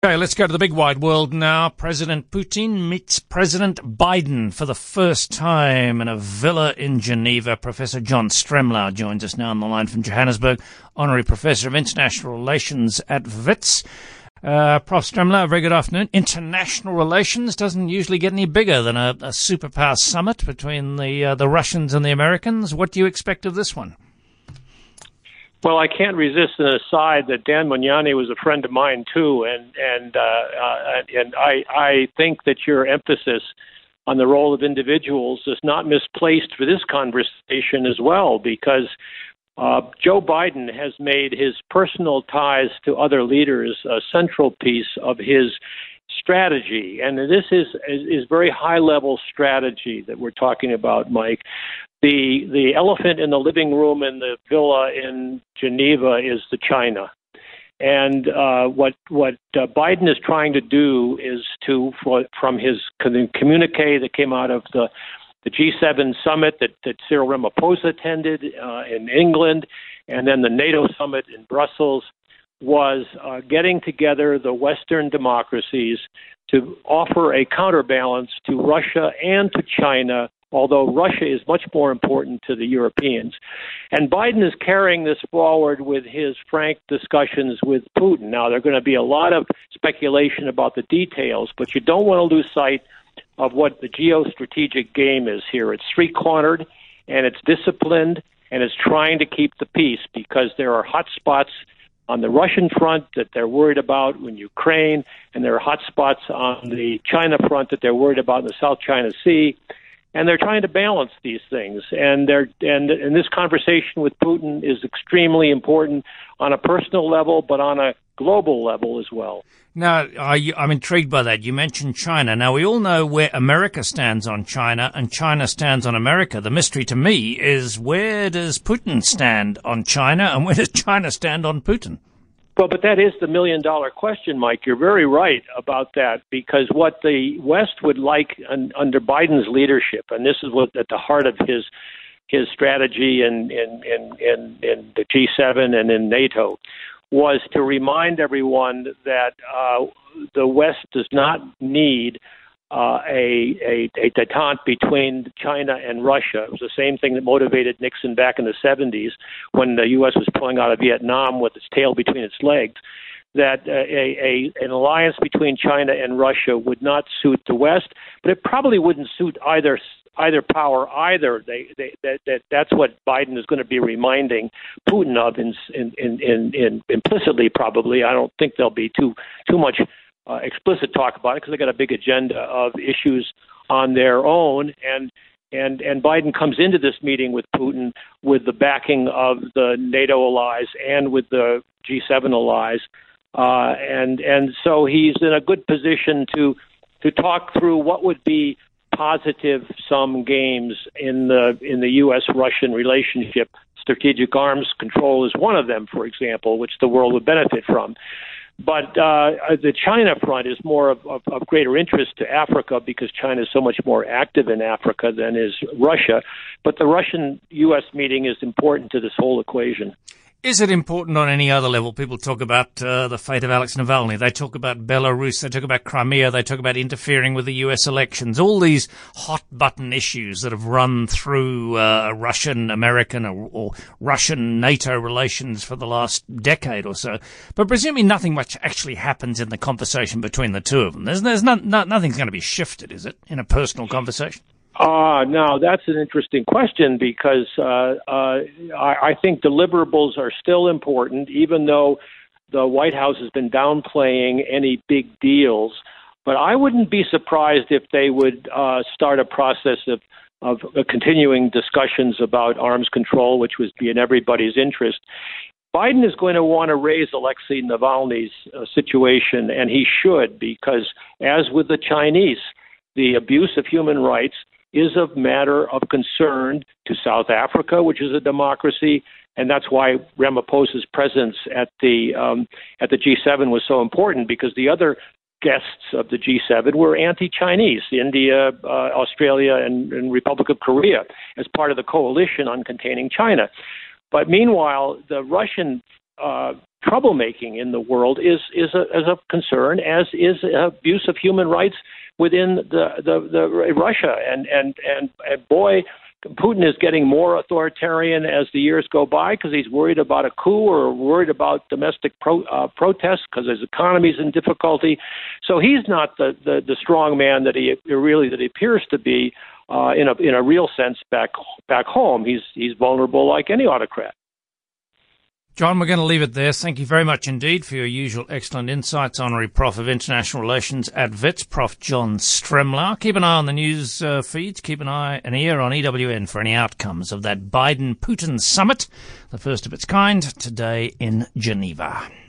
Okay, let's go to the big wide world now. President Putin meets President Biden for the first time in a villa in Geneva. Professor John Stremlau joins us now on the line from Johannesburg, Honorary Professor of International Relations at WITS. Prof. Stremlau, very good afternoon. International relations doesn't usually get any bigger than a superpower summit between the Russians and the Americans. What do you expect of this one? Well, I can't resist an aside that Dan Mugnani was a friend of mine too, and I think that your emphasis on the role of individuals is not misplaced for this conversation as well, because Joe Biden has made his personal ties to other leaders a central piece of his strategy, and this is very high-level strategy that we're talking about, Mike. The elephant in the living room in the villa in Geneva is the China. And what Biden is trying to do is from his communique that came out of the G7 summit that Cyril Ramaphosa attended in England, and then the NATO summit in Brussels, was getting together the Western democracies to offer a counterbalance to Russia and to China, although Russia is much more important to the Europeans. And Biden is carrying this forward with his frank discussions with Putin. Now, there are going to be a lot of speculation about the details, but you don't want to lose sight of what the geostrategic game is here. It's three-cornered, and it's disciplined, and it's trying to keep the peace, because there are hot spots on the Russian front that they're worried about in Ukraine, and there are hot spots on the China front that they're worried about in the South China Sea. And they're trying to balance these things. And this conversation with Putin is extremely important on a personal level, but on a global level as well. Now, I'm intrigued by that. You mentioned China. Now, we all know where America stands on China and China stands on America. The mystery to me is, where does Putin stand on China and where does China stand on Putin? Well, but that is the million-dollar question, Mike. You're very right about that, because what the West would like under Biden's leadership, and this is what at the heart of his strategy in the G7 and in NATO, was to remind everyone that the West does not need a détente between China and Russia. It was the same thing that motivated Nixon back in the 70s when the U.S. was pulling out of Vietnam with its tail between its legs, that an alliance between China and Russia would not suit the West, but it probably wouldn't suit either power either. That's what Biden is going to be reminding Putin of in implicitly, probably. I don't think there'll be too much explicit talk about it, because they got a big agenda of issues on their own, and Biden comes into this meeting with Putin with the backing of the NATO allies and with the G7 allies, and so he's in a good position to talk through what would be positive sum games in the U.S.-Russian relationship. Strategic arms control is one of them, for example, which the world would benefit from. But the China front is more of greater interest to Africa, because China is so much more active in Africa than is Russia. But the Russian-U.S. meeting is important to this whole equation. Is it important on any other level? People talk about the fate of Alex Navalny. They talk about Belarus. They talk about Crimea. They talk about interfering with the U.S. elections. All these hot-button issues that have run through Russian-American or Russian-NATO relations for the last decade or so. But presumably nothing much actually happens in the conversation between the two of them. Nothing's going to be shifted, is it, in a personal conversation? No, that's an interesting question, because I think deliverables are still important, even though the White House has been downplaying any big deals. But I wouldn't be surprised if they would start a process of continuing discussions about arms control, which would be in everybody's interest. Biden is going to want to raise Alexei Navalny's situation, and he should, because as with the Chinese, the abuse of human rights is a matter of concern to South Africa, which is a democracy, and that's why Ramaphosa's presence at the G7 was so important, because the other guests of the G7 were anti-Chinese, India, Australia, and Republic of Korea, as part of the coalition on containing China. But meanwhile, the Russian troublemaking in the world is a concern, as is abuse of human rights within the Russia. And boy, Putin is getting more authoritarian as the years go by because he's worried about a coup or worried about domestic protests because his economy's in difficulty. So he's not the strong man that he appears to be in a real sense back home. He's vulnerable like any autocrat. John, we're going to leave it there. Thank you very much indeed for your usual excellent insights. Honorary Prof of International Relations at WITS, Prof John Stremlau. Keep an eye on the news feeds. Keep an ear on EWN for any outcomes of that Biden-Putin summit, the first of its kind, today in Geneva.